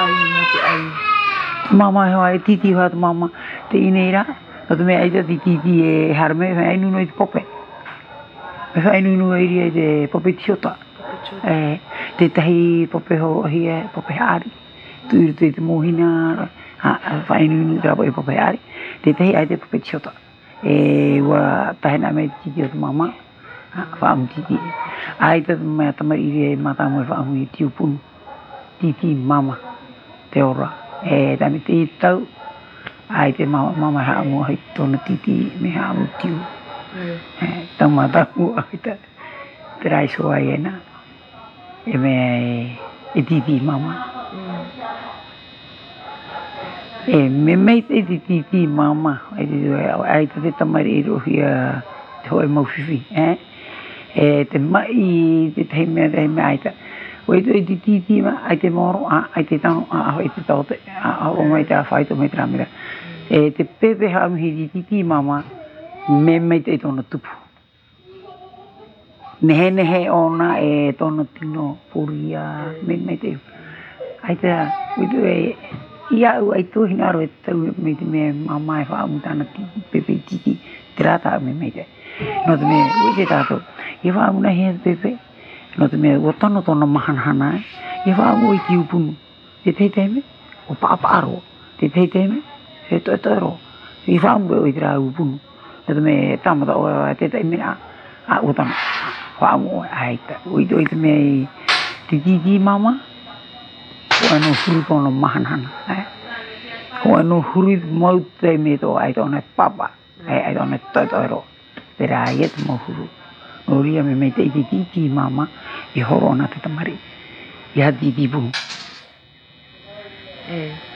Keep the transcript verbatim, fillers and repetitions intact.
ai ma te ai. Mama hoa e titi hoa te mama te ineira. No te mea aita ti titi e harame e whae nuno i te pope. E whae nuno e ria i te pope tiota. E te tahi pope ho ahi e pope haari. Tuiru te te mohina whae nuno i te rapo e pope haari. Te tahi ai te pope tiota. E ua tahena me titi o te mama. Whaamu titi. Ai te mea tamari i ria e matamu e whaamu i tiupunu. Titi mama. Te ora. E tame te i tau. Ai te mama mama haamu hai tona titi me haamu tiu. Tau matamu ai te te raiso ai ena. E mea e, e titi mama. E me mei te titi mama. Ai te te tamari i rohia te hoe mauwhiwhi. Eh? E te mai te te mea te mea aita. Wei tu e te titi ma, ai te moro, ai te tano, ai te taute, o mai te awhaito mai te ramira. E te pepe haamu hi te titi mama, me mei te tona tupu. Nehe nehe ona e tona tino poria, me mei te. Ai te, wei tu e, ia au ai tohi ngaro e tau me te mea mama e whaamu tana pepe titi, te rata me mei te. No te mea, wei te tātou, e whaamu nahi e pepe. No te mea, ua tono tona mahanahana e. E whaamu i ki upunu. Te tei teime, o paapaaro. Te tei teime, e toi toi ro. E whaamu e o i te rā upunu. No te mea, tamata o e te teime a, a o tano. Whaamu o e aita. O i toi te mea i te titi mama. Ko ano huru tona mahanahana. Ko ano huru mau te mea to aita ona papa. Aita ona toi toi ro. Te rā i e te mau huru. No ria me mei te iti titi mama i horo ana te tamari. I ha titi punu. E.